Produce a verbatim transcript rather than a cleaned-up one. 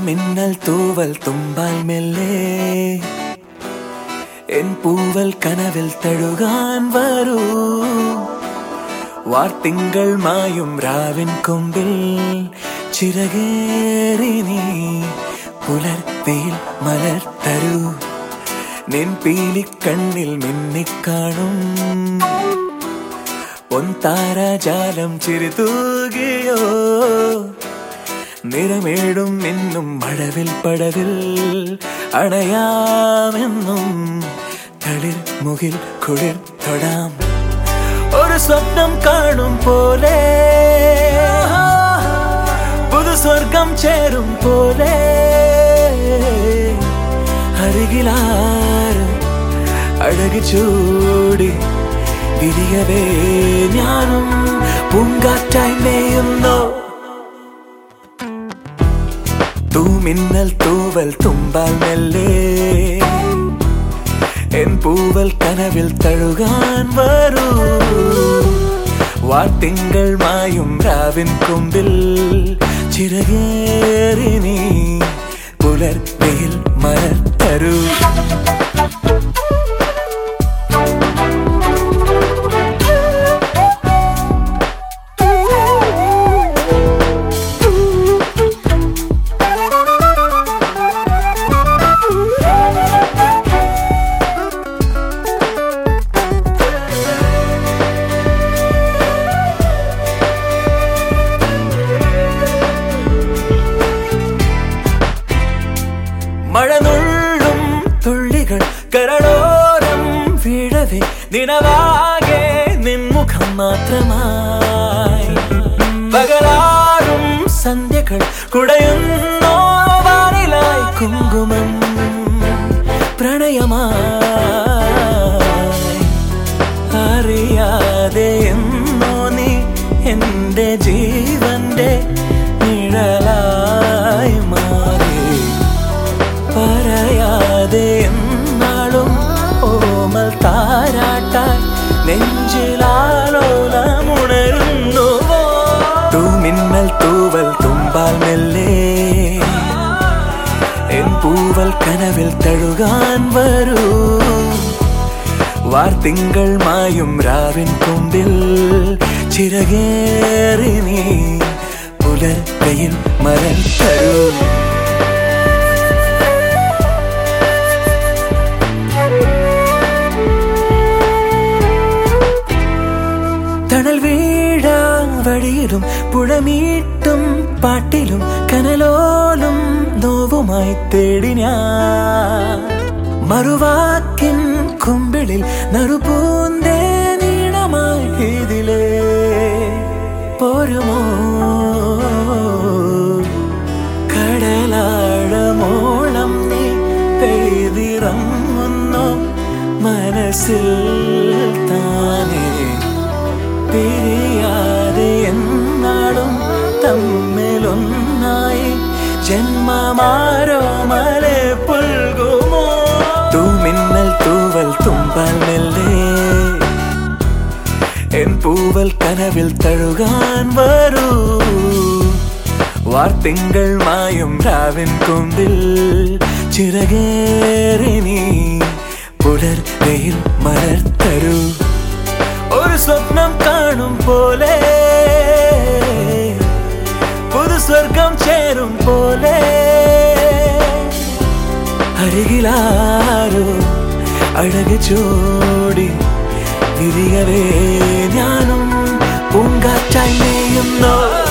മിന്നൽ തൂവൽ തുമ്പാൽ മെല്ലെ എൻ പൂവൽ കനവിൽ തഴുകാൻ വരൂ. വാർത്തിങ്കൾ മായും രാവിൻ കൊമ്പിൽ ചിറകേറി നീ പുലർത്തിയിൽ മലർത്തരൂ. നിൻ പീലിക്കണ്ണിൽ മിന്നിക്കാണും പൊൻതാരാജാലം ചിരിതൂകിയോ. നിറമേടും ഇന്നും മഴവിൽ പടവിൽ അണയാമെന്നും തളിർ മുകിൽ കുളിർ തൊടാം. ഒരു സ്വപ്നം കാണും പോലെ പുതു സ്വർഗം ചേരും പോലെ അരികിലാരും അഴകി ചൂടി വിരിയവേ ഞാനും പൂങ്കാറ്റായി മേയുന്നു. തൂമിന്നൽ തൂവൽ തുമ്പാൽ മെല്ലെ എൻ പൂവൽ കനവിൽ തഴുകാൻ വരൂ. വാർത്തിങ്കൾ മായും രാവിൻ കൊമ്പിൽ ചിറകേറി നീ പുലർത്തിയിൽ മലർത്തരൂ. മഴനുള്ളും തുള്ളികൾ കരളോരം വീഴവേ നിനവാകെ നിൻമുഖം മാത്രമായി. പകലാറും സന്ധ്യകൾ കുടയുന്നോ വാനിലായി കുങ്കുമം പ്രണയമായി. അറിയാതെ എന്നോ നീ എന്റെ ജീവന്റെ നിഴലായി മാറി. പറയാതെ എന്നാളും ഓമൽ താരാട്ടാൻ നെഞ്ചിലാലോലമുണരുന്നുവോ. തൂമിന്നൽ തൂവൽ തുമ്പാൽ മെല്ലെ എൻ പൂവൽ കനവിൽ തഴുകാൻ വരൂ. വാർത്തിങ്കൾ മായും രാവിൻ കൊമ്പിൽ ചിറകേറി നീ പുലർത്തിയിൽ മലർത്തരൂ. തണൽ വീഴാൻ വഴിയിലും പുഴമീട്ടും പാട്ടിലും കനലോലും നോവുമായി തേടി ഞാൻ. മറുവാക്കിൻ കുമ്പിളിൽ നറുപൂന്തേ നീണമായി ഇതിലേ പോരുമോ. കടലാഴമോളം നീ പെയ്തിറങ്ങുന്നു മനസ്സിൽ താനേ. പിരിയാതെ എന്നാളും തമ്മിലൊന്നായി ജന്മമാരോ മലെ പുൽകുമോ. തൂമിന്നൽ തൂവൽ തുമ്പാൽ മെല്ലെ എൻ പൂവൽ കനവിൽ തഴുകാൻ വരൂ. വാർത്തിങ്കൾ മായും രാവിൻ കൊമ്പിൽ ചിറകേറി നീ പുലർത്തിയിൽ മലർത്തരൂ. ഒരു സ്വപ്നം കാണും പോലെ പുതു സ്വർഗം ചേരും പോലെ അരികിലാരോ അഴകി ചൂടി വിരിയവേ ഞാനും പൂങ്കാറ്റായി മേയുന്നു.